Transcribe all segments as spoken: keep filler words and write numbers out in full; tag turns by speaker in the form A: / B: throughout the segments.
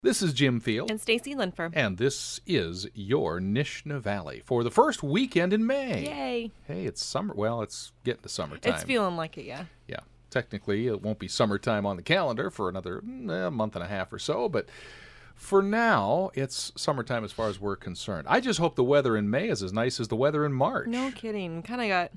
A: This is Jim Field.
B: And Stacy Linfer.
A: And this is your Nishna Valley for the first weekend in May.
B: Yay.
A: Hey, it's summer. Well, it's getting to summertime.
B: It's feeling like it, yeah.
A: Yeah. Technically, it won't be summertime on the calendar for another eh, month and a half or so, but for now, it's summertime as far as we're concerned. I just hope the weather in May is as nice as the weather in March.
B: No kidding. Kind of got,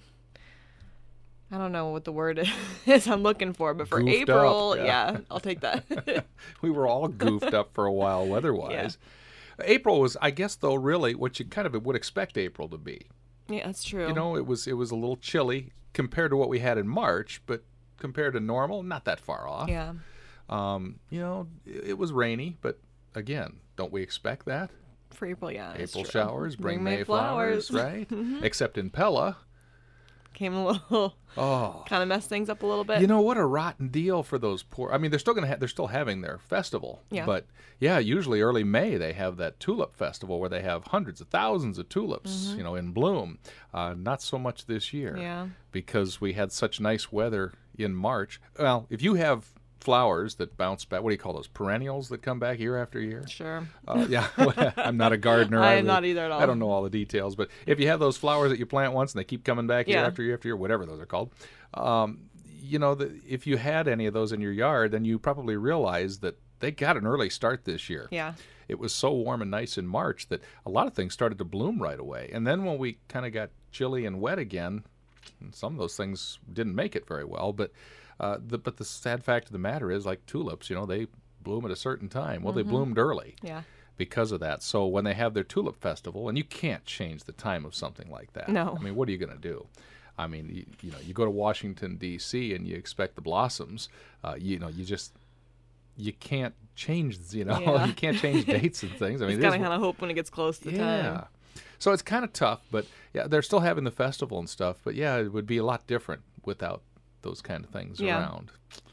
B: I don't know what the word is I'm looking for, but for
A: Goofed
B: April,
A: up, yeah.
B: yeah, I'll take that.
A: We were all goofed up for a while weather-wise. Yeah. April was, I guess, though, really what you kind of would expect April to be.
B: Yeah, that's true.
A: You know, it was it was a little chilly compared to what we had in March, but compared to normal, not that far off.
B: Yeah.
A: Um, you know, it, it was rainy, but again, don't we expect that?
B: For April, yeah.
A: April
B: true.
A: showers bring,
B: bring May,
A: May
B: flowers,
A: flowers, right?
B: Mm-hmm.
A: Except in Pella.
B: Came a little,
A: oh,
B: kind of messed things up a little bit.
A: You know what a rotten deal for those poor. I mean, they're still gonna ha- they're still having their festival.
B: Yeah.
A: But yeah, usually early May they have that tulip festival where they have hundreds of thousands of tulips,
B: mm-hmm.
A: you know, in bloom. Uh, not so much this year.
B: Yeah.
A: Because we had such nice weather in March. Well, if you have flowers that bounce back, what do you call those? Perennials that come back year after year?
B: Sure.
A: Uh, yeah, I'm not a gardener.
B: I
A: I
B: am not either at all.
A: I don't know all the details, but if you have those flowers that you plant once and they keep coming back year
B: Yeah.
A: after year after year, whatever those are called, um, you know, the, if you had any of those in your yard, then you probably realize that they got an early start this year.
B: Yeah.
A: It was so warm and nice in March that a lot of things started to bloom right away. And then when we kind of got chilly and wet again, some of those things didn't make it very well, but Uh, the, but the sad fact of the matter is, like tulips, you know, they bloom at a certain time. Well,
B: mm-hmm.
A: they bloomed early
B: Yeah.
A: because of that. So when they have their tulip festival, and you can't change the time of something like that.
B: No.
A: I mean, what are you going to do? I mean, you, you know, you go to Washington, D C, and you expect the blossoms. Uh, you know, you just, you can't change, you know,
B: Yeah.
A: you can't change dates and things. I mean,
B: you gotta kind of hope when it gets close to
A: yeah.
B: time.
A: So it's kind of tough, but yeah, they're still having the festival and stuff. But yeah, it would be a lot different without those kind of things
B: Yeah.
A: around.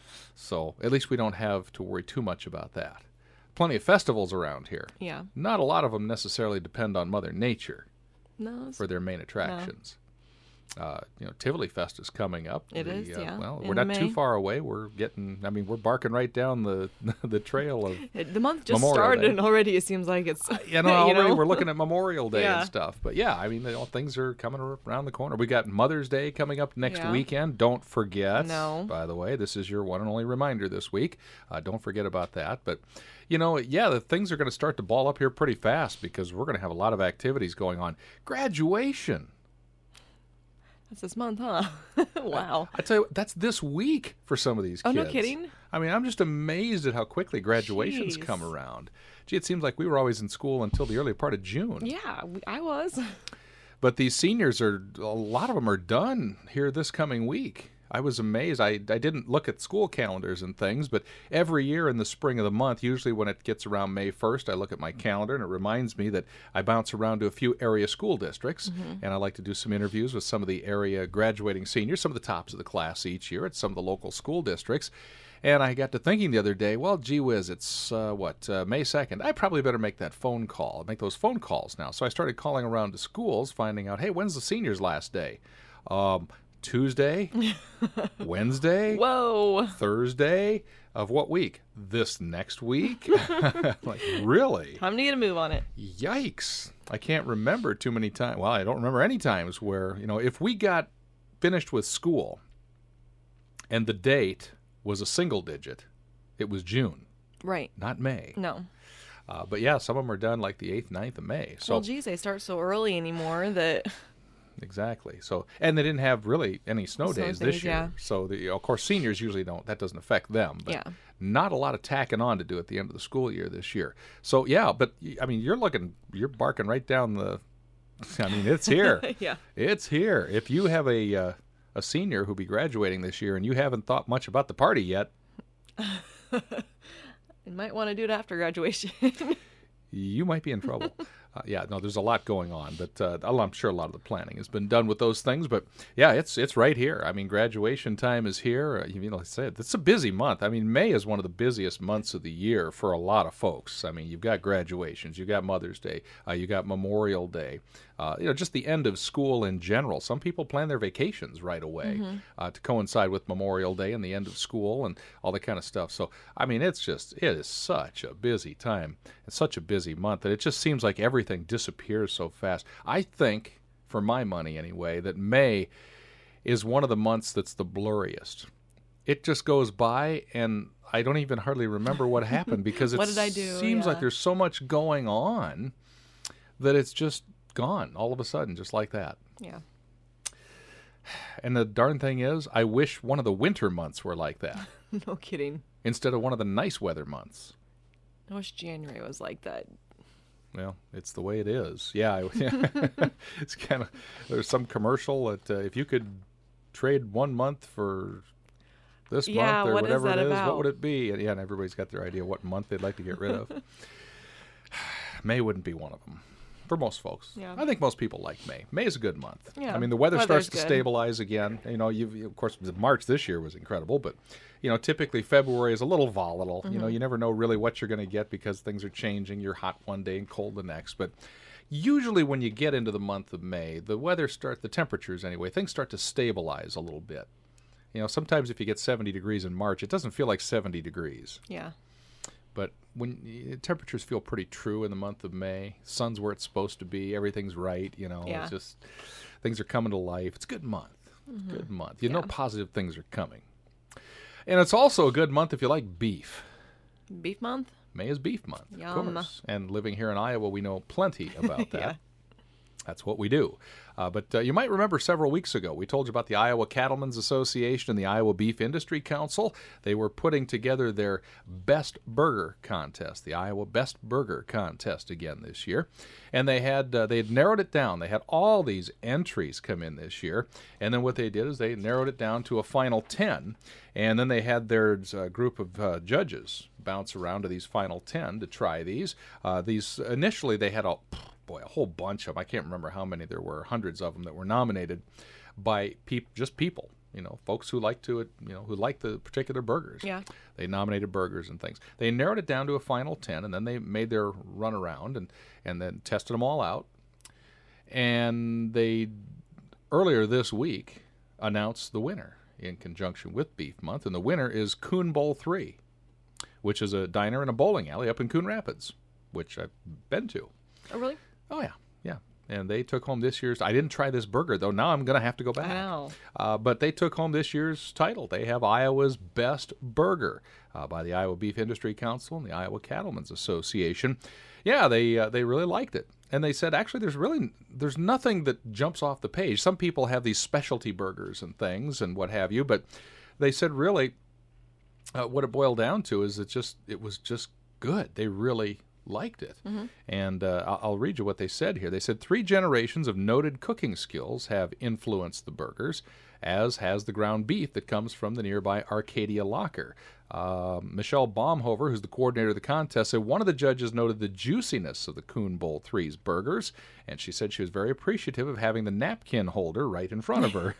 A: So at least we don't have to worry too much about that. Plenty of festivals around here.
B: Yeah.
A: Not a lot of them necessarily depend on Mother Nature
B: No. It's,
A: for their main attractions. Uh, you know, Tivoli Fest is coming up.
B: It
A: the,
B: is,
A: uh,
B: yeah,
A: Well,
B: in
A: we're not
B: May.
A: too far away. We're getting, I mean, we're barking right down the the trail of
B: it, the month just
A: Memorial
B: started
A: Day.
B: and already it seems like it's,
A: You know, already
B: you know?
A: we're looking at Memorial Day
B: Yeah.
A: and stuff. But yeah, I mean, you know, things are coming around the corner. We got Mother's Day coming up next
B: Yeah.
A: weekend. Don't forget.
B: No.
A: By the way, this is your one and only reminder this week. Uh, don't forget about that. But, you know, yeah, the things are going to start to ball up here pretty fast because we're going to have a lot of activities going on. Graduation.
B: That's this month, huh? Wow.
A: I tell you what, that's this week for some of these
B: Oh,
A: kids.
B: no kidding?
A: I mean, I'm just amazed at how quickly graduations
B: Jeez.
A: come around. Gee, it seems like we were always in school until the early part of June.
B: Yeah, we- I was.
A: But these seniors are, a lot of them are done here this coming week. I was amazed. I, I didn't look at school calendars and things, but every year in the spring of the month, usually when it gets around May first, I look at my calendar and it reminds me that I bounce around to a few area school districts,
B: Mm-hmm.
A: and I like to do some interviews with some of the area graduating seniors, some of the tops of the class each year at some of the local school districts. And I got to thinking the other day, well, gee whiz, it's, uh, what, uh, May second. I probably better make that phone call, make those phone calls now. So I started calling around to schools, finding out, hey, when's the seniors' last day? Um, Tuesday? Wednesday?
B: Whoa.
A: Thursday? Of what week? This next week? Like, really?
B: Time to get a move on it.
A: Yikes. I can't remember too many times. Well, I don't remember any times where, you know, if we got finished with school and the date was a single digit, it was June,
B: Right.
A: not May.
B: No.
A: Uh, but yeah, some of them are done like the eighth, ninth of May. So
B: Well, geez, they start so early anymore that...
A: exactly. So, and they didn't have really any snow,
B: Snow
A: days
B: days,
A: this year.
B: yeah.
A: So, the, of course, seniors usually don't. That doesn't affect them. But
B: Yeah.
A: not a lot of tacking on to do at the end of the school year this year. So, yeah, but I mean, you're looking, you're barking right down the. I mean, it's here.
B: Yeah.
A: It's here. If you have a uh, a senior who'll be graduating this year and you haven't thought much about the party yet,
B: You might want to do it after graduation.
A: you might be in trouble. Uh, yeah, no, there's a lot going on, but uh, I'm sure a lot of the planning has been done with those things. But yeah, it's it's right here. I mean, graduation time is here. Uh, you know, like I said, it's a busy month. I mean, May is one of the busiest months of the year for a lot of folks. I mean, you've got graduations, you've got Mother's Day, uh, you got Memorial Day. Uh, you know, just the end of school in general. Some people plan their vacations right away mm-hmm. uh, to coincide with Memorial Day and the end of school and all that kind of stuff. So, I mean, it's just, it is such a busy time. It's such a busy month that it just seems like everything disappears so fast. I think, for my money anyway, that May is one of the months that's the blurriest. It just goes by and I don't even hardly remember what happened because it
B: what did I do?
A: seems
B: yeah.
A: like there's so much going on that it's just gone all of a sudden, just like that.
B: Yeah.
A: And the darn thing is, I wish one of the winter months were like that.
B: No kidding.
A: Instead of one of the nice weather months.
B: I wish January was like that.
A: Well, it's the way it is. Yeah, I, it's kind of, there's some commercial that uh, if you could trade one month for this
B: yeah,
A: month or
B: what
A: whatever
B: is that
A: it is,
B: about?
A: what would it be? And yeah, and everybody's got their idea what month they'd like to get rid of. May wouldn't be one of them. For most folks.
B: Yeah.
A: I think most people like May. May is a good month.
B: Yeah.
A: I mean, the weather
B: Weather's
A: starts to
B: good.
A: stabilize again. You know, you've, of course, March this year was incredible, but, you know, typically February is a little volatile. Mm-hmm. You know, you never know really what you're going to get because things are changing. You're hot one day and cold the next. But usually when you get into the month of May, the weather starts, the temperatures anyway, things start to stabilize a little bit. You know, sometimes if you get seventy degrees in March, it doesn't feel like seventy degrees.
B: Yeah.
A: But when temperatures feel pretty true in the month of May, sun's where it's supposed to be, everything's right, you know,
B: yeah.
A: it's just things are coming to life. It's a good month. Mm-hmm. Good month. You
B: yeah.
A: know positive things are coming. And it's also a good month if you like beef.
B: Beef month?
A: May is beef month,
B: Yum.
A: of course. And living here in Iowa, we know plenty about that.
B: yeah.
A: That's what we do. Uh, but uh, you might remember several weeks ago, we told you about the Iowa Cattlemen's Association and the Iowa Beef Industry Council. They were putting together their Best Burger Contest, the Iowa Best Burger Contest again this year. And they had uh, they had narrowed it down. They had all these entries come in this year. And then what they did is they narrowed it down to a final ten. And then they had their uh, group of uh, judges bounce around to these final ten to try these. Uh, these initially, they had a... boy, a whole bunch of them. I can't remember how many there were, hundreds of them that were nominated by peop- just people, you know, folks who like to, you know, who like the particular burgers.
B: Yeah.
A: They nominated burgers and things. They narrowed it down to a final ten, and then they made their run around and, and then tested them all out. And they, earlier this week, announced the winner in conjunction with Beef Month, and the winner is Coon Bowl three, which is a diner and a bowling alley up in Coon Rapids, which I've been to.
B: Oh, really?
A: Oh, yeah, yeah. And they took home this year's... I didn't try this burger, though. Now I'm going to have to go back.
B: Wow.
A: Uh, but they took home this year's title. They have Iowa's Best Burger uh, by the Iowa Beef Industry Council and the Iowa Cattlemen's Association. Yeah, they uh, they really liked it. And they said, actually, there's really... there's nothing that jumps off the page. Some people have these specialty burgers and things and what have you, but they said, really, uh, what it boiled down to is it just it was just good. They really... liked it. Mm-hmm. And uh, I'll read you what they said here. They said, three generations of noted cooking skills have influenced the burgers, as has the ground beef that comes from the nearby Arcadia Locker. Uh, Michelle Baumhover, who's the coordinator of the contest, said one of the judges noted the juiciness of the Coon Bowl three's burgers, and she said she was very appreciative of having the napkin holder right in front of her.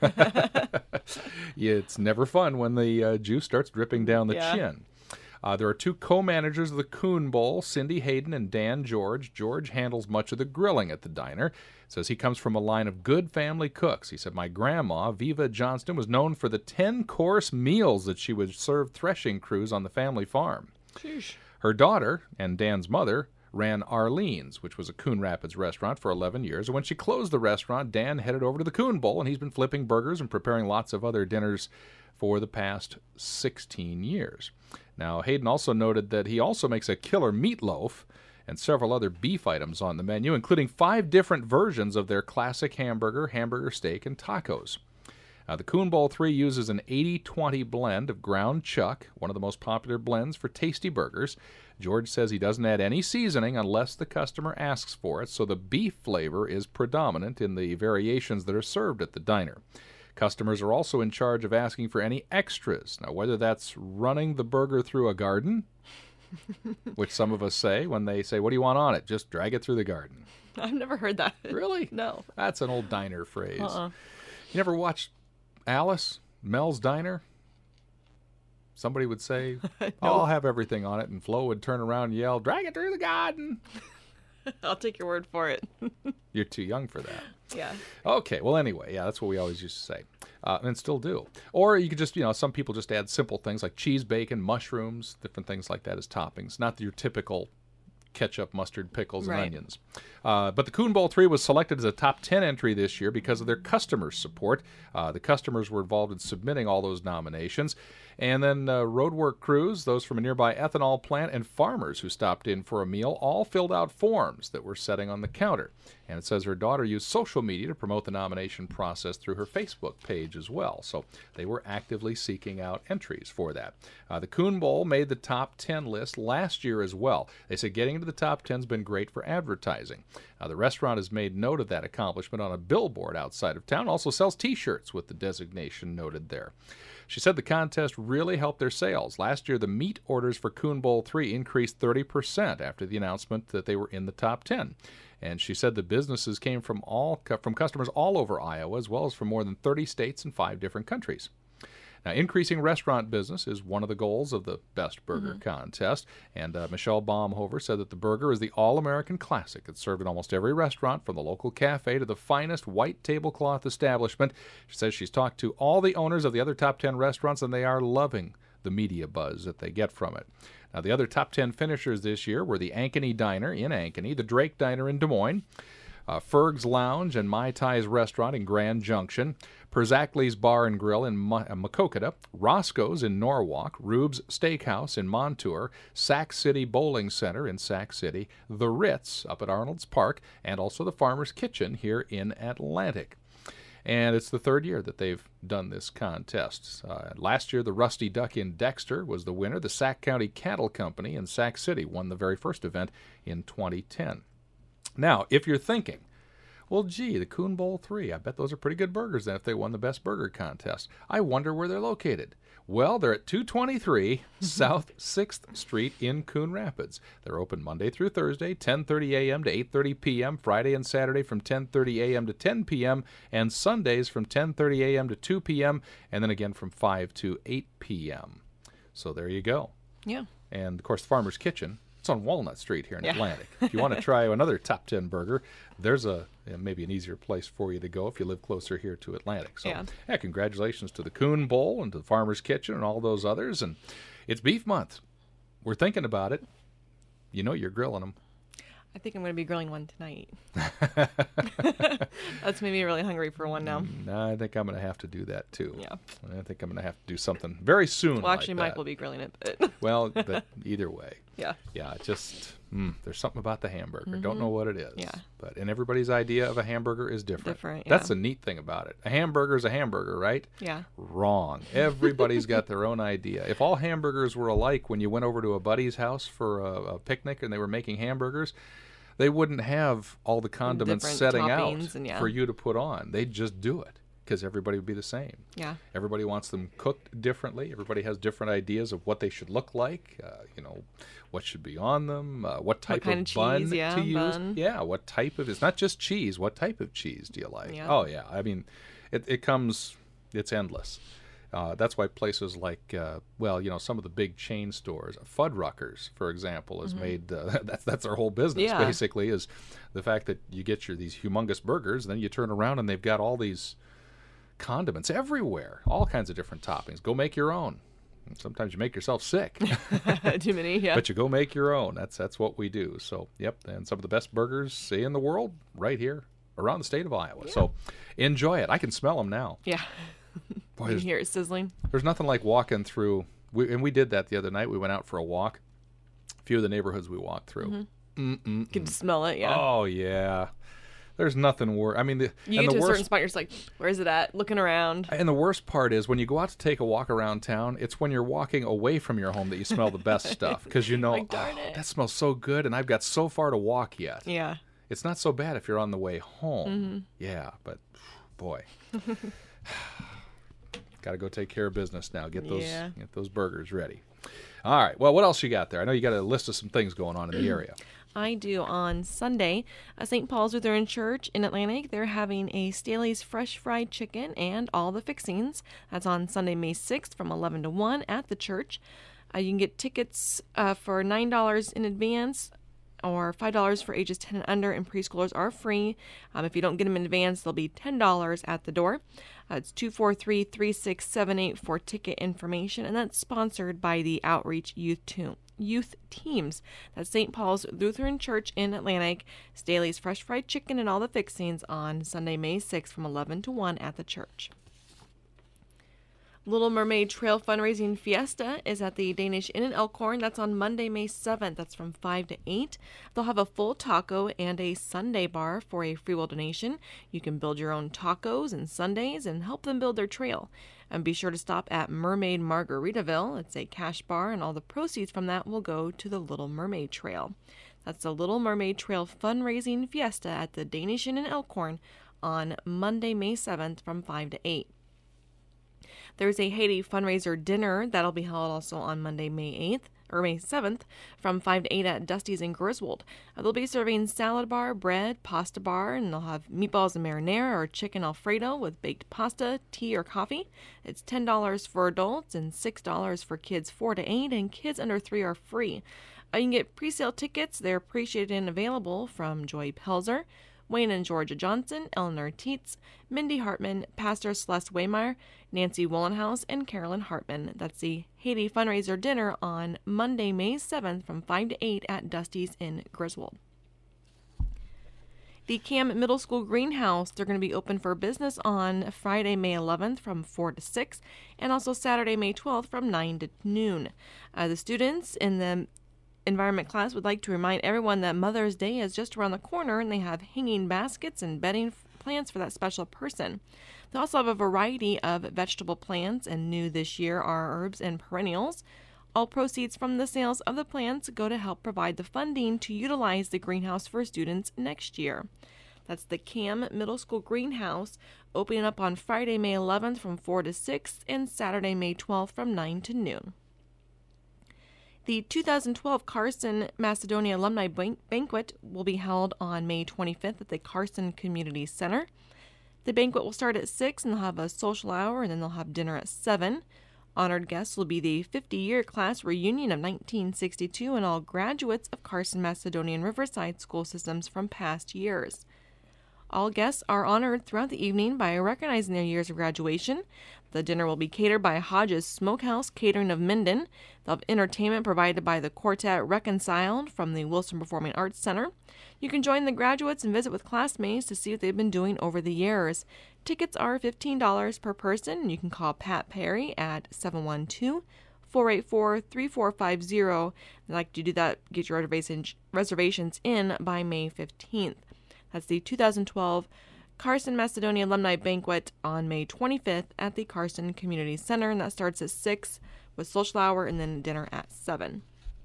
A: Yeah, it's never fun when the uh, juice starts dripping down the
B: yeah.
A: chin. Uh, there are two co-managers of the Coon Bowl, Cindy Hayden and Dan George. George handles much of the grilling at the diner. Says he comes from a line of good family cooks. He said, my grandma, Viva Johnston, was known for the ten-course meals that she would serve threshing crews on the family farm.
B: Sheesh.
A: Her daughter, and Dan's mother, ran Arlene's, which was a Coon Rapids restaurant, for eleven years. And when she closed the restaurant, Dan headed over to the Coon Bowl, and he's been flipping burgers and preparing lots of other dinners for the past sixteen years. Now, Hayden also noted that he also makes a killer meatloaf and several other beef items on the menu, including five different versions of their classic hamburger, hamburger steak, and tacos. Now, the Coon Bowl three uses an eighty twenty blend of ground chuck, one of the most popular blends for tasty burgers. George says he doesn't add any seasoning unless the customer asks for it, so the beef flavor is predominant in the variations that are served at the diner. Customers are also in charge of asking for any extras. Now, whether that's running the burger through a garden, which some of us say when they say, what do you want on it? Just drag it through the garden.
B: I've never heard that.
A: Really?
B: No.
A: That's an old diner phrase.
B: Uh-uh.
A: You never watched Alice, Mel's Diner? Somebody would say, oh, I'll have everything on it, and Flo would turn around and yell, drag it through the garden.
B: I'll take your word for it.
A: You're too young for that.
B: Yeah.
A: Okay, well, anyway, yeah, that's what we always used to say, uh, and still do. Or you could just, you know, some people just add simple things like cheese, bacon, mushrooms, different things like that as toppings, not your typical ketchup, mustard, pickles, and
B: Right.
A: onions. Uh, but the Coon Bowl three was selected as a top ten entry this year because of their customer support. Uh, the customers were involved in submitting all those nominations. And then uh, roadwork crews, those from a nearby ethanol plant, and farmers who stopped in for a meal all filled out forms that were setting on the counter. And it says her daughter used social media to promote the nomination process through her Facebook page as well. So they were actively seeking out entries for that. Uh, the Coon Bowl made the top ten list last year as well. They said getting into the top ten has been great for advertising. Uh, the restaurant has made note of that accomplishment on a billboard outside of town, also sells T-shirts with the designation noted there. She said the contest really helped their sales. Last year, the meat orders for Coon Bowl three increased thirty percent after the announcement that they were in the top ten. And she said the businesses came from all from customers all over Iowa, as well as from more than thirty states and five different countries. Now, increasing restaurant business is one of the goals of the Best Burger mm-hmm. contest, and uh, Michelle Baumhover said that the burger is the all-American classic. It's served in almost every restaurant, from the local cafe to the finest white tablecloth establishment. She says she's talked to all the owners of the other top ten restaurants, and they are loving the media buzz that they get from it. Now, the other top ten finishers this year were the Ankeny Diner in Ankeny, the Drake Diner in Des Moines, Uh, Ferg's Lounge and Mai Tai's Restaurant in Grand Junction, Perzackley's Bar and Grill in Ma- uh, Maquoketa, Roscoe's in Norwalk, Rube's Steakhouse in Montour, Sac City Bowling Center in Sac City, The Ritz up at Arnold's Park, and also the Farmer's Kitchen here in Atlantic. And it's the third year that they've done this contest. Uh, last year, the Rusty Duck in Dexter was the winner. The Sac County Cattle Company in Sac City won the very first event in twenty ten. Now, if you're thinking, well, gee, the Coon Bowl three, I bet those are pretty good burgers then if they won the Best Burger contest. I wonder where they're located. Well, they're at two twenty-three South sixth Street in Coon Rapids. They're open Monday through Thursday, ten thirty a.m. to eight thirty p.m., Friday and Saturday from ten thirty a.m. to ten p.m., and Sundays from ten thirty a.m. to two p.m., and then again from five to eight p.m. So there you go.
B: Yeah.
A: And, of course, the Farmer's Kitchen. It's on Walnut Street here in
B: yeah.
A: Atlantic. If you want to try another top ten burger, there's a maybe an easier place for you to go if you live closer here to Atlantic. So,
B: yeah.
A: yeah, congratulations to the Coon Bowl and to the Farmer's Kitchen and all those others. And it's beef month. We're thinking about it. You know you're grilling them.
B: I think I'm going to be grilling one tonight. That's made me really hungry for one now.
A: No, I think I'm going to have to do that too.
B: Yeah.
A: I think I'm going to have to do something very soon.
B: Well, actually,
A: like
B: Mike
A: that.
B: will be grilling it. But
A: Well, but either way.
B: Yeah.
A: Yeah, just mm, there's something about the hamburger.
B: Mm-hmm.
A: Don't know what it is.
B: Yeah.
A: But and everybody's idea of a hamburger is different.
B: Different,
A: That's
B: yeah.
A: the neat thing about it. A hamburger is a hamburger, right?
B: Yeah.
A: Wrong. Everybody's got their own idea. If all hamburgers were alike when you went over to a buddy's house for a, a picnic and they were making hamburgers, they wouldn't have all the condiments
B: Different
A: setting out
B: toppings and, yeah.
A: for you to put on. They'd just do it because everybody would be the same.
B: Yeah.
A: Everybody wants them cooked differently. Everybody has different ideas of what they should look like, uh, you know, what should be on them, uh, what type
B: kind
A: of,
B: of
A: bun
B: cheese, yeah,
A: to use.
B: bun.
A: Yeah, what type of, it's not just cheese. What type of cheese do you like?
B: Yeah.
A: Oh, yeah. I mean, it, it comes, it's endless. Uh, that's why places like, uh, well, you know, some of the big chain stores, Fuddruckers, for example, has mm-hmm. made, uh, that's that's their whole business,
B: yeah.
A: basically, is the fact that you get your these humongous burgers, then you turn around and they've got all these condiments everywhere, all kinds of different toppings. Go make your own. Sometimes you make yourself sick.
B: Too many, yeah.
A: But you go make your own. That's that's what we do. So, yep, and some of the best burgers in the world right here around the state of Iowa.
B: Yeah.
A: So, enjoy it. I can smell them now.
B: Yeah.
A: Boy,
B: you can hear it sizzling.
A: There's nothing like walking through, we, and we did that the other night. We went out for a walk. A few of the neighborhoods we walked through.
B: Mm-hmm. You can smell it, yeah.
A: Oh, yeah. There's nothing worse. I mean, the,
B: you
A: and
B: get
A: the
B: to a
A: worst,
B: certain spot, you're just like, where is it at? Looking around.
A: And the worst part is when you go out to take a walk around town, it's when you're walking away from your home that you smell the best stuff. Because you know,
B: like, darn
A: oh,
B: it.
A: that smells so good, and I've got so far to walk yet.
B: Yeah.
A: It's not so bad if you're on the way home.
B: Mm-hmm.
A: Yeah, but boy. Got to go take care of business now. Get those
B: yeah.
A: get those burgers ready. All right. Well, what else you got there? I know you got a list of some things going on in the area.
B: I do. On Sunday, uh, Saint Paul's Lutheran Church in Atlantic, they're having a Staley's Fresh Fried Chicken and all the fixings. That's on Sunday, May sixth from eleven to one at the church. Uh, you can get tickets uh, for nine dollars in advance or five dollars for ages ten and under, and preschoolers are free. Um, if you don't get them in advance, they'll be ten dollars at the door. Uh, it's two four three, three six seven eight for ticket information, and that's sponsored by the Outreach Youth Team. Youth teams. That's Saint Paul's Lutheran Church in Atlantic. Staley's Fresh Fried Chicken and all the fixings on Sunday, May sixth from eleven to one at the church. Little Mermaid Trail Fundraising Fiesta is at the Danish Inn in Elkhorn. That's on Monday, May seventh. That's from five to eight. They'll have a full taco and a sundae bar for a free will donation. You can build your own tacos and sundaes and help them build their trail. And be sure to stop at Mermaid Margaritaville. It's a cash bar, and all the proceeds from that will go to the Little Mermaid Trail. That's the Little Mermaid Trail Fundraising Fiesta at the Danish Inn in Elkhorn on Monday, May seventh from five to eight. There's a Haiti fundraiser dinner that'll be held also on Monday, May eighth, or May seventh, from five to eight at Dusty's in Griswold. Uh, they'll be serving salad bar, bread, pasta bar, and they'll have meatballs and marinara or chicken Alfredo with baked pasta, tea, or coffee. It's ten dollars for adults and six dollars for kids four to eight, and kids under three are free. Uh, you can get pre-sale tickets. They're appreciated and available from Joy Pelzer, Wayne and Georgia Johnson, Eleanor Teets, Mindy Hartman, Pastor Celeste Waymeyer, Nancy Wollenhouse, and Carolyn Hartman. That's the Haiti fundraiser dinner on Monday, May seventh from five to eight at Dusty's in Griswold. The Cam Middle School Greenhouse, they're going to be open for business on Friday, May eleventh from four to six, and also Saturday, May twelfth from nine to noon. Uh, the students in the environment class would like to remind everyone that Mother's Day is just around the corner, and they have hanging baskets and bedding plants for that special person. They also have a variety of vegetable plants, and new this year are herbs and perennials. All proceeds from the sales of the plants go to help provide the funding to utilize the greenhouse for students next year. That's the Cam Middle School Greenhouse, opening up on Friday, May eleventh from four to six, and Saturday, May twelfth from nine to noon. The two thousand twelve Carson Macedonia Alumni Ban- Banquet will be held on May twenty-fifth at the Carson Community Center. The banquet will start at six, and they'll have a social hour, and then they'll have dinner at seven. Honored guests will be the fifty-year class reunion of nineteen sixty-two and all graduates of Carson Macedonian Riverside school systems from past years. All guests are honored throughout the evening by recognizing their years of graduation. The dinner will be catered by Hodges Smokehouse Catering of Minden. They'll have entertainment provided by the Quartet Reconciled from the Wilson Performing Arts Center. You can join the graduates and visit with classmates to see what they've been doing over the years. Tickets are fifteen dollars per person, and you can call Pat Perry at seven one two, four eight four, three four five zero. I'd like to do that, get your reservations reservations in by May fifteenth. That's the two thousand twelve Carson Macedonia Alumni Banquet on May twenty-fifth at the Carson Community Center, and that starts at six with social hour and then dinner at seven.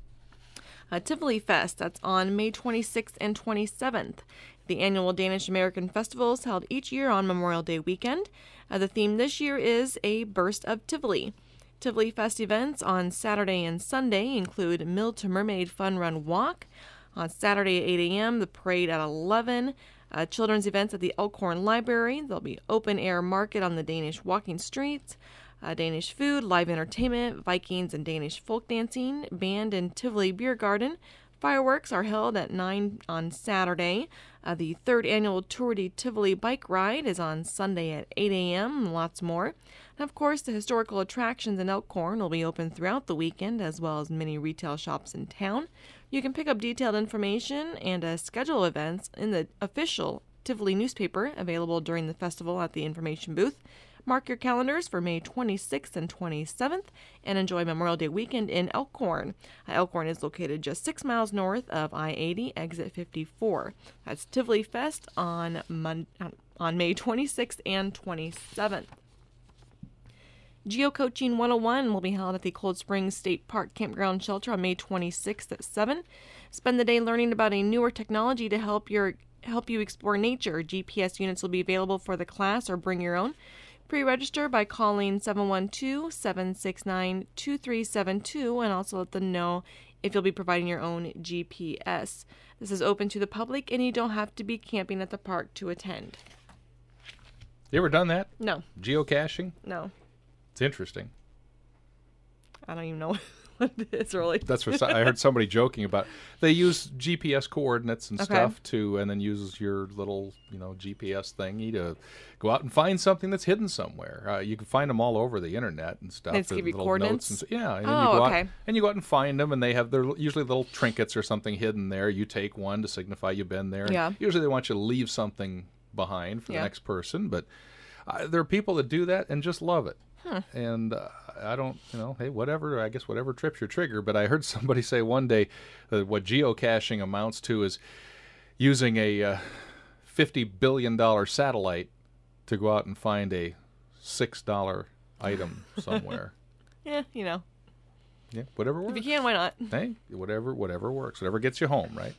B: Uh, Tivoli Fest, that's on May twenty-sixth and twenty-seventh. The annual Danish American Festival is held each year on Memorial Day weekend. Uh, the theme this year is A Burst of Tivoli. Tivoli Fest events on Saturday and Sunday include Mill to Mermaid Fun Run Walk. On Saturday at eight a.m., the parade at eleven, uh, children's events at the Elkhorn Library. There'll be open-air market on the Danish walking streets, uh, Danish food, live entertainment, Vikings and Danish folk dancing, band and Tivoli Beer Garden. Fireworks are held at nine on Saturday. Uh, the third annual Tour de Tivoli bike ride is on Sunday at eight a.m. and lots more. And of course, the historical attractions in Elkhorn will be open throughout the weekend, as well as many retail shops in town. You can pick up detailed information and a schedule of events in the official Tivoli newspaper available during the festival at the information booth. Mark your calendars for May twenty-sixth and twenty-seventh and enjoy Memorial Day weekend in Elkhorn. Uh, Elkhorn is located just six miles north of I eighty, exit fifty-four. That's Tivoli Fest on, Mon- on May twenty-sixth and twenty-seventh. Geocoaching one oh one will be held at the Cold Springs State Park Campground Shelter on May twenty-sixth at seven. Spend the day learning about a newer technology to help your help you explore nature. G P S units will be available for the class, or bring your own. Pre-register by calling seven one two, seven six nine, two three seven two and also let them know if you'll be providing your own G P S. This is open to the public, and you don't have to be camping at the park to attend.
A: You ever done that?
B: No.
A: Geocaching?
B: No.
A: It's interesting.
B: I don't even know what it is, really.
A: That's what I heard somebody joking about. They use G P S coordinates and
B: Okay.
A: stuff to, and then uses your little, you know, G P S thingy to go out and find something that's hidden somewhere. Uh, you can find them all over the internet and stuff.
B: They just
A: the
B: give you
A: little
B: coordinates?
A: notes and, yeah, and then
B: Oh,
A: you go
B: okay.
A: out and you go out and find them, and they have their usually little trinkets or something hidden there. You take one to signify you've been there. And
B: Yeah.
A: usually they want you to leave something behind for
B: Yeah.
A: the next person, but uh, there are people that do that and just love it.
B: Huh.
A: And uh, I don't, you know, hey, whatever, I guess whatever trips your trigger. But I heard somebody say one day that what geocaching amounts to is using a uh, fifty billion dollars satellite to go out and find a six dollar item somewhere.
B: Yeah, you know.
A: Yeah, whatever
B: If
A: works.
B: you can, why not?
A: Hey, whatever, whatever works, whatever gets you home, right?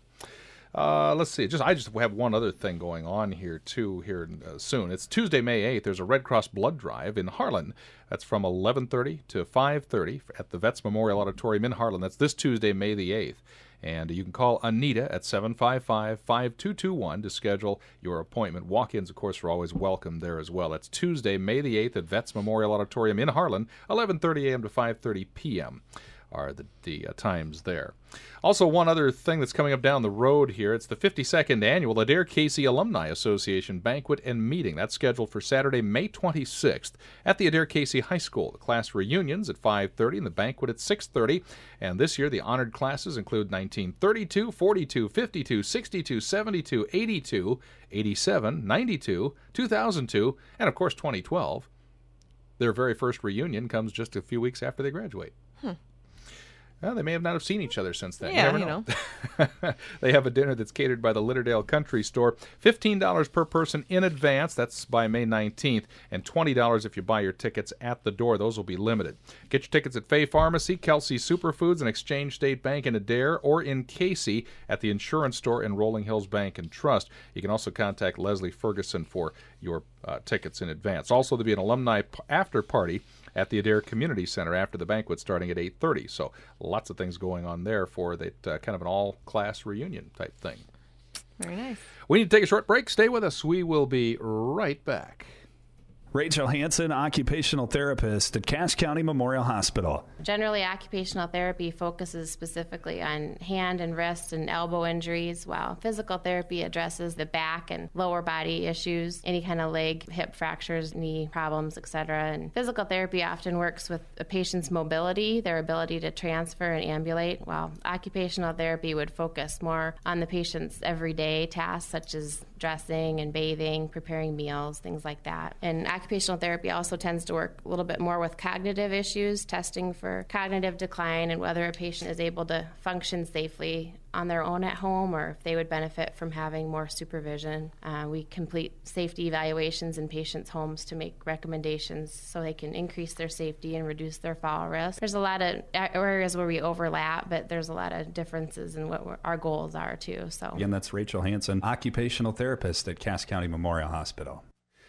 A: Uh, let's see. Just I just have one other thing going on here too. Here uh, soon. It's Tuesday, May eighth. There's a Red Cross blood drive in Harlan. That's from eleven thirty to five thirty at the Vets Memorial Auditorium in Harlan. That's this Tuesday, May the eighth. And you can call Anita at seven five five, five two two one to schedule your appointment. Walk-ins, of course, are always welcome there as well. That's Tuesday, May the eighth at Vets Memorial Auditorium in Harlan, eleven thirty a.m. to five thirty p.m. are the, the uh, times there. Also, one other thing that's coming up down the road here, it's the fifty-second annual Adair Casey Alumni Association Banquet and Meeting. That's scheduled for Saturday, May twenty-sixth at the Adair Casey High School. The class reunions at five thirty and the banquet at six thirty. And this year, the honored classes include nineteen thirty-two, forty-two, fifty-two, sixty-two, seventy-two, eighty-two, eighty-seven, ninety-two, two thousand two, and of course twenty twelve. Their very first reunion comes just a few weeks after they graduate.
B: Hmm.
A: Well, they may have not have seen each other since then.
B: Yeah,
A: you
B: you
A: never
B: know.
A: know. They have a dinner that's catered by the Litterdale Country Store. fifteen dollars per person in advance. That's by May nineteenth. And twenty dollars if you buy your tickets at the door. Those will be limited. Get your tickets at Fay Pharmacy, Kelsey Superfoods, and Exchange State Bank in Adair, or in Casey at the Insurance Store in Rolling Hills Bank and Trust. You can also contact Leslie Ferguson for your uh, tickets in advance. Also, there'll be an alumni p- after party at the Adair Community Center after the banquet starting at eight thirty. So lots of things going on there for that uh, kind of an all-class reunion type thing.
B: Very nice.
A: We need to take a short break. Stay with us. We will be right back.
C: Rachel Hansen, occupational therapist at Cass County Memorial Hospital.
D: Generally, occupational therapy focuses specifically on hand and wrist and elbow injuries, while physical therapy addresses the back and lower body issues, any kind of leg, hip fractures, knee problems, et cetera. And physical therapy often works with a patient's mobility, their ability to transfer and ambulate, while occupational therapy would focus more on the patient's everyday tasks, such as dressing and bathing, preparing meals, things like that. And occupational therapy also tends to work a little bit more with cognitive issues, testing for cognitive decline and whether a patient is able to function safely on their own at home or if they would benefit from having more supervision. Uh, we complete safety evaluations in patients' homes to make recommendations so they can increase their safety and reduce their fall risk. There's a lot of areas where we overlap, but there's a lot of differences in what we're, our goals are too. So
C: Again, that's Rachel Hansen, occupational therapist at Cass County Memorial Hospital.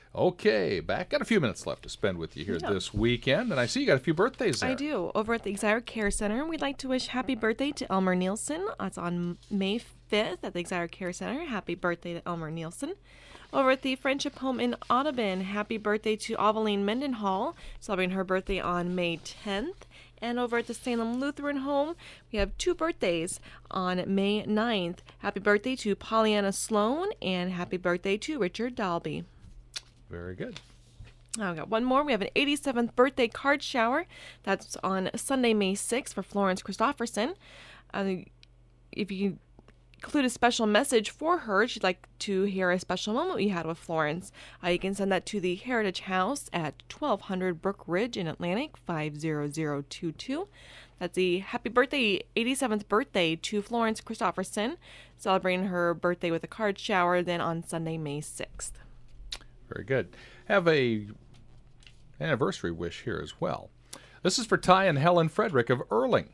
A: Okay, back. Got a few minutes left to spend with you here
B: Yeah.
A: this weekend, and I see you got a few birthdays there.
B: I do. Over at the Exire Care Center, we'd like to wish happy birthday to Elmer Nielsen. It's on May fifth at the Exire Care Center. Happy birthday to Elmer Nielsen. Over at the Friendship Home in Audubon, happy birthday to Aveline Mendenhall, celebrating her birthday on May tenth. And over at the Salem Lutheran Home, we have two birthdays on May ninth. Happy birthday to Pollyanna Sloan, and happy birthday to Richard Dalby.
A: Very good.
B: Oh, we got one more. We have an eighty-seventh birthday card shower. That's on Sunday, May sixth for Florence Christofferson. Uh, if you include a special message for her, she'd like to hear a special moment you had with Florence, uh, you can send that to the Heritage House at twelve hundred Brook Ridge in Atlantic, five zero zero two two. That's the happy birthday, eighty-seventh birthday to Florence Christofferson, celebrating her birthday with a card shower then on Sunday, May sixth.
A: Very good. Have a anniversary wish here as well. This is for Ty and Helen Frederick of Erling.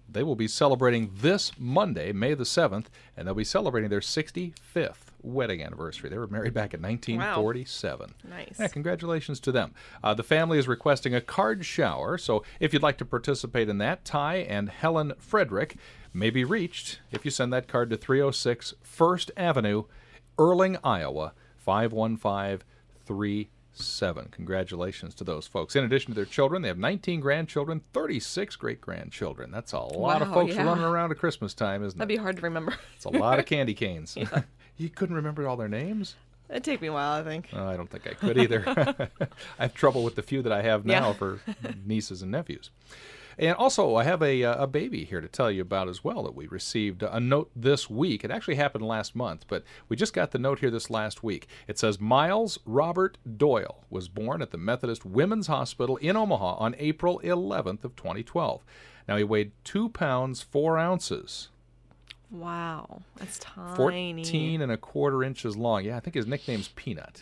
A: They will be celebrating this Monday, May the seventh, and they'll be celebrating their sixty-fifth wedding anniversary. They were married back in nineteen forty-seven.
B: Wow. Nice.
A: Yeah, congratulations to them. Uh, the family is requesting a card shower, so if you'd like to participate in that, Ty and Helen Frederick may be reached if you send that card to three oh six First Avenue, Erling, Iowa, five one five three seven. Congratulations to those folks. In addition to their children, they have nineteen grandchildren, thirty-six great-grandchildren. That's a lot of
B: Wow,
A: folks
B: yeah.
A: running around at Christmas time, isn't
B: That'd
A: it?
B: be hard to remember.
A: It's a lot of candy canes.
B: Yeah.
A: You couldn't remember all their names?
B: It'd take me a while, I think.
A: Oh, I don't think I could either. I have trouble with the few that I have now
B: Yeah.
A: for nieces and nephews. And also, I have a, uh, a baby here to tell you about as well that we received a note this week. It actually happened last month, but we just got the note here this last week. It says, Miles Robert Doyle was born at the Methodist Women's Hospital in Omaha on April eleventh of twenty twelve. Now, he weighed two pounds, four ounces.
B: Wow. That's tiny.
A: fourteen and a quarter inches long. Yeah, I think his nickname's Peanut.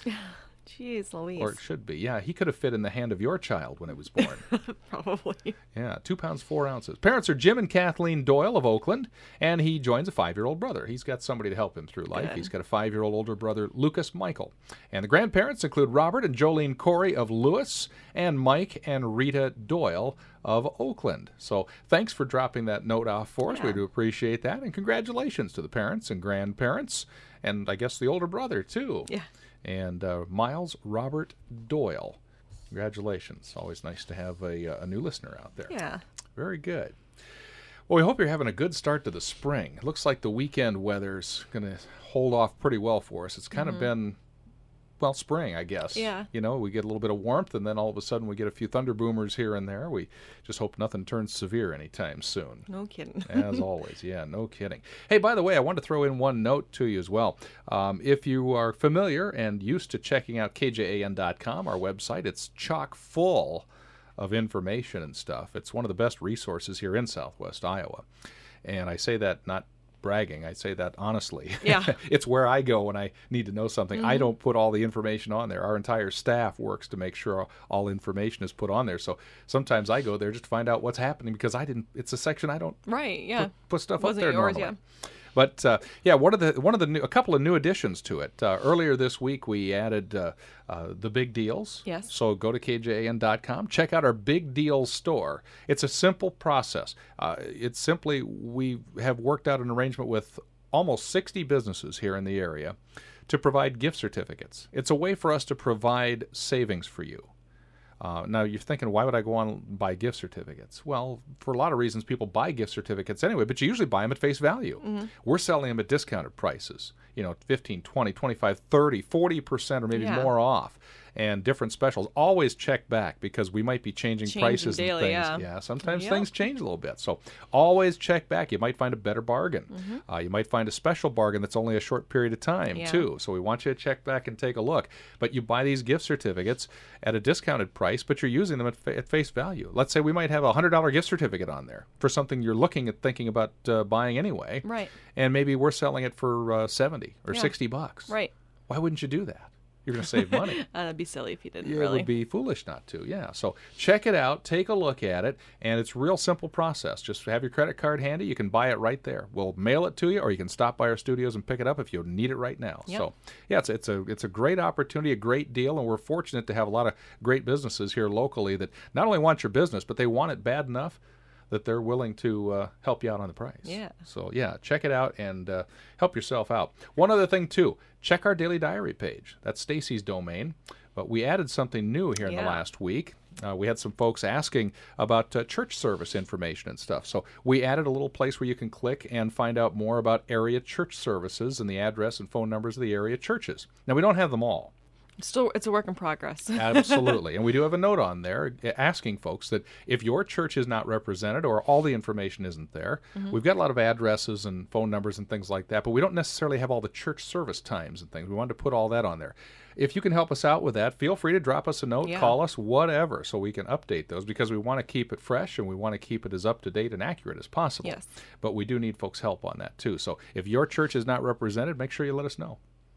B: Jeez Louise.
A: Or it should be. Yeah, he could have fit in the hand of your child when it was born.
B: Probably.
A: Yeah, two pounds, four ounces. Parents are Jim and Kathleen Doyle of Oakland, and he joins a five-year-old brother. He's got somebody to help him through life.
B: Good.
A: He's got a five-year-old older brother, Lucas Michael. And the grandparents include Robert and Jolene Corey of Lewis, and Mike and Rita Doyle of Oakland. So thanks for dropping that note off for us.
B: Yeah.
A: We do appreciate that. And congratulations to the parents and grandparents, and I guess the older brother, too.
B: Yeah.
A: And uh, Miles Robert Doyle. Congratulations. Always nice to have a, a new listener out there.
B: Yeah.
A: Very good. Well, we hope you're having a good start to the spring. It looks like the weekend weather's going to hold off pretty well for us. It's kind of been, well, spring, I guess.
B: Yeah.
A: You know, we get a little bit of warmth, and then all of a sudden we get a few thunder boomers here and there. We just hope nothing turns severe anytime soon.
B: No kidding.
A: As always, yeah, no kidding. Hey, by the way, I wanted to throw in one note to you as well. Um, if you are familiar and used to checking out K J A N dot com, our website, it's chock full of information and stuff. It's one of the best resources here in Southwest Iowa. And I say that not bragging. I say that honestly.
B: Yeah.
A: It's where I go when I need to know something.
B: Mm-hmm.
A: I don't put all the information on there. Our entire staff works to make sure all information is put on there. So sometimes I go there just to find out what's happening because I didn't. It's a section I don't
B: Right, yeah.
A: put, put stuff
B: Wasn't
A: up there
B: yours,
A: normally.
B: yeah.
A: But uh, yeah, one of the one of the new, a couple of new additions to it. Uh, earlier this week, we added uh, uh, the big deals.
B: Yes.
A: So go to K J A N dot com. Check out our big deals store. It's a simple process. Uh, it's simply we have worked out an arrangement with almost sixty businesses here in the area to provide gift certificates. It's a way for us to provide savings for you. Uh, now, you're thinking, why would I go on and buy gift certificates? Well, for a lot of reasons, people buy gift certificates anyway, but you usually buy them at face value.
B: Mm-hmm.
A: We're selling them at discounted prices, you know, fifteen, twenty, twenty-five, thirty, forty percent or maybe
B: Yeah.
A: more off. And different specials. Always check back because we might be changing,
B: Changing
A: prices
B: daily,
A: and things.
B: yeah.
A: sometimes
B: Yep.
A: things change a little bit. So always check back. You might find a better bargain.
B: Mm-hmm.
A: Uh, you might find a special bargain that's only a short period of time,
B: Yeah.
A: too. So we want you to check back and take a look. But you buy these gift certificates at a discounted price, but you're using them at, fa- at face value. Let's say we might have a one hundred dollars gift certificate on there for something you're looking at thinking about uh, buying anyway.
B: Right.
A: And maybe we're selling it for uh, seventy or
B: Yeah.
A: sixty bucks.
B: Right.
A: Why wouldn't you do that? You're going to save money.
B: Uh, that'd be silly if you didn't,
A: It
B: really.
A: would be foolish not to, yeah. So check it out, take a look at it, and it's a real simple process. Just have your credit card handy. You can buy it right there. We'll mail it to you, or you can stop by our studios and pick it up if you need it right now.
B: Yep.
A: So, yeah, it's, it's, a, it's a great opportunity, a great deal, and we're fortunate to have a lot of great businesses here locally that not only want your business, but they want it bad enough that they're willing to uh, help you out on the price.
B: Yeah.
A: So, yeah, check it out and uh, help yourself out. One other thing, too, check our daily diary page. That's Stacy's domain. But we added something new here in the
B: Yeah.
A: last week. Uh, we had some folks asking about uh, church service information and stuff. So we added a little place where you can click and find out more about area church services and the address and phone numbers of the area churches. Now, we don't have them all.
B: Still, it's a work in progress.
A: Absolutely. And we do have a note on there asking folks that if your church is not represented or all the information isn't there,
B: Mm-hmm.
A: we've got a lot of addresses and phone numbers and things like that, but we don't necessarily have all the church service times and things. We wanted to put all that on there. If you can help us out with that, feel free to drop us a note,
B: Yeah.
A: call us, whatever, so we can update those because we want to keep it fresh and we want to keep it as up-to-date and accurate as possible.
B: Yes.
A: But we do need folks' help on that, too. So if your church is not represented, make sure you let us know.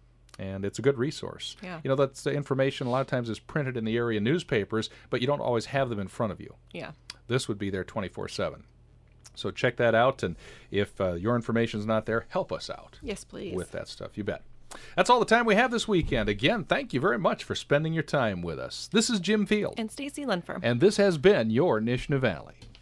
A: And it's a good resource.
B: Yeah.
A: You know, that's the information a lot of times is printed in the area newspapers, but you don't always have them in front of you.
B: Yeah.
A: This would be there twenty-four seven. So check that out, and if uh, your information is not there, help us out.
B: Yes, please.
A: With that stuff, you bet. That's all the time we have this weekend. Again, thank you very much for spending your time with us. This is Jim Field.
B: And Stacy Linfer.
A: And this has been your Nishna Valley.